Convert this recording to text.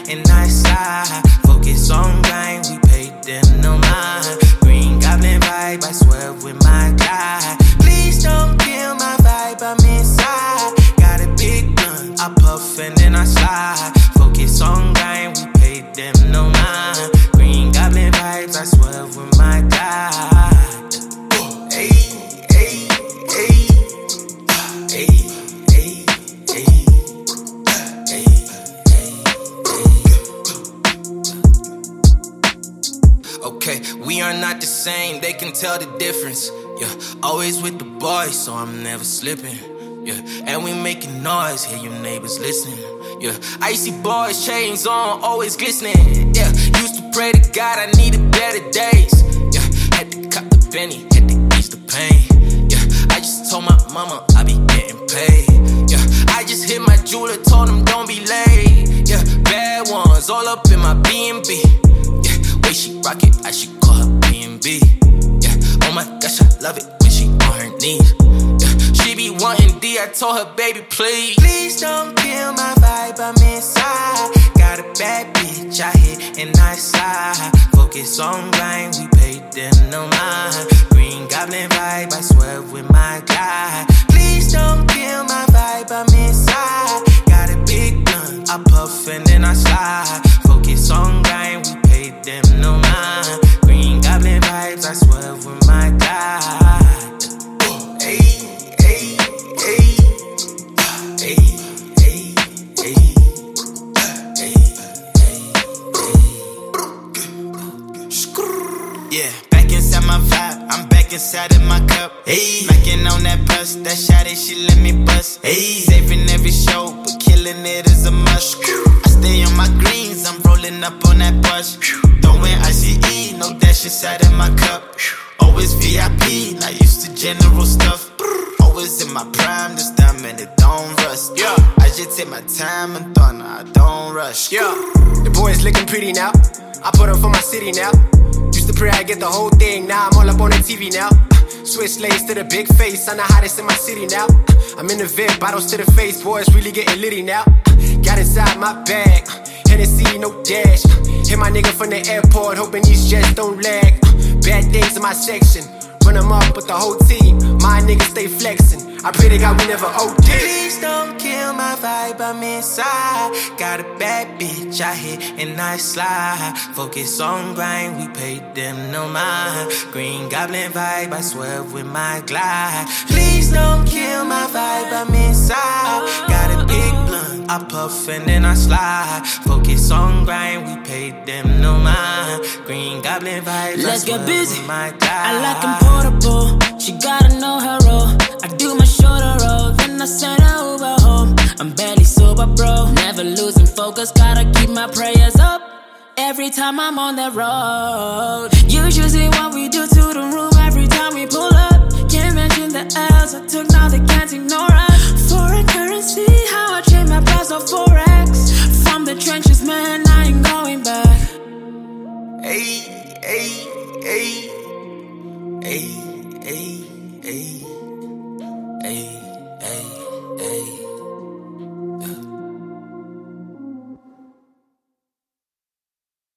and I slide. Focus on grind, we pay them no mind. Green Goblin vibe, I swear with my guy. Please don't kill my vibe, I'm inside. Got a big gun, I puff and then I slide. Focus on grind, we pay them no mind. Green Goblin vibes, I swear with my guy. Hey, hey, hey, hey, hey, hey. Okay, we are not the same, they can tell the difference. Yeah, always with the boys, so I'm never slipping. Yeah, and we making noise, hear your neighbors listening. Yeah, icy boys, chains on, always glistening. Yeah, used to pray to God, I needed better days. Yeah, had to cop the penny, had to ease the pain. Yeah, I just told my mama I be getting paid. Yeah, I just hit my jeweler, told him don't be late. Yeah, bad ones all up in my B&B. Way she rock it, I should call her B&B. Yeah, oh my gosh, I love it when she on her knees. Yeah, she be wanting D, I told her, baby, please. Please don't kill my vibe, I'm inside. Got a bad bitch, I hit and I slide. Focus on grind, we pay them no mind. Green Goblin vibe, I swear with my guy. Please don't kill my vibe, I'm inside. Got a big gun, I puff and then I slide. Focus on grind, we pay them no mind. Green Goblin vibes, I swear with my God. Hey, hey, hey, hey, hey, hey, hey. Yeah, back inside my vibe, I'm back inside of my cup. Hey, smacking on that bus, that shawty, she let me bust. Hey, saving every show, but killing it is a must. I stay on my greens, I'm rolling up on that bus. Throwing ICE, no dash inside of my cup. Always VIP, not used to general stuff. Always in my prime, this time and it don't rust. Yeah, I just take my time and thought, nah, I don't rush. Yeah, the boys looking pretty now. I put up for my city now. Used to pray I get the whole thing, now I'm all up on the TV now. Switch lanes to the big face, I'm the hottest in my city now. I'm in the VIP, bottles to the face, boys really getting litty now. Got inside my bag, Hennessy, no dash. Hit my nigga from the airport, hoping these jets don't lag. Bad things in my section, run them up with the whole team. My niggas stay flexing, I pray to God we never OD. Please don't kill my vibe, I'm inside. Got a bad bitch, I hit and I slide. Focus on grind, we pay them no mind. Green Goblin vibe, I swear with my glide. Please don't kill my vibe, I'm inside. Got a big blunt, I puff and then I slide. Focus on grind, we pay them no mind. Green Goblin vibes, let's get busy. My glide. I like them portable, she gotta know her role. I do my shoulder roll, then I send her Uber home. I'm barely sober, bro, never losing focus. Gotta keep my prayers up every time I'm on the road. Usually what we do to the room every time we pull up. Can't mention the L's I took, now they can't ignore us. Foreign currency, how I trade my past off for